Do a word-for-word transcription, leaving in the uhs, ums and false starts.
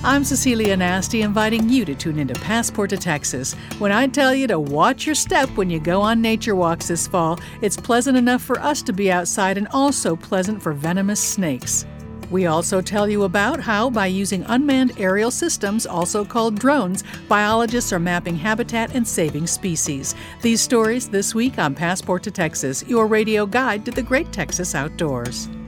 I'm Cecilia Nasty, inviting you to tune into Passport to Texas. When I tell you to watch your step when you go on nature walks this fall, it's pleasant enough for us to be outside and also pleasant for venomous snakes. We also tell you about how, by using unmanned aerial systems, also called drones, biologists are mapping habitat and saving species. These stories this week on Passport to Texas, your radio guide to the great Texas outdoors.